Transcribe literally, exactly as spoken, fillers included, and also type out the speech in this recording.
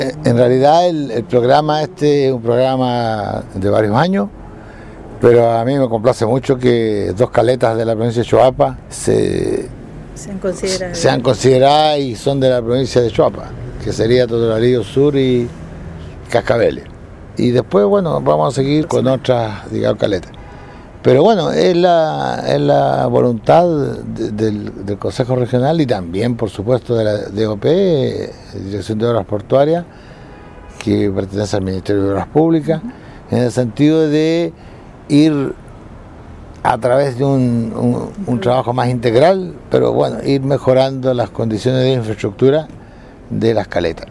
En realidad el, el programa este es un programa de varios años, pero a mí me complace mucho que dos caletas de la provincia de Choapa se, sean consideradas, sean consideradas y son de la provincia de Choapa, que sería Totoralillo Sur y Cascabeles. Y después, bueno, vamos a seguir con otras, digamos, caletas. Pero bueno, es la, es la voluntad de, del, del Consejo Regional y también, por supuesto, de la D O P, Dirección de Obras Portuarias, que pertenece al Ministerio de Obras Públicas, uh-huh. en el sentido de ir a través de un, un, un trabajo más integral, pero bueno, ir mejorando las condiciones de infraestructura de las caletas.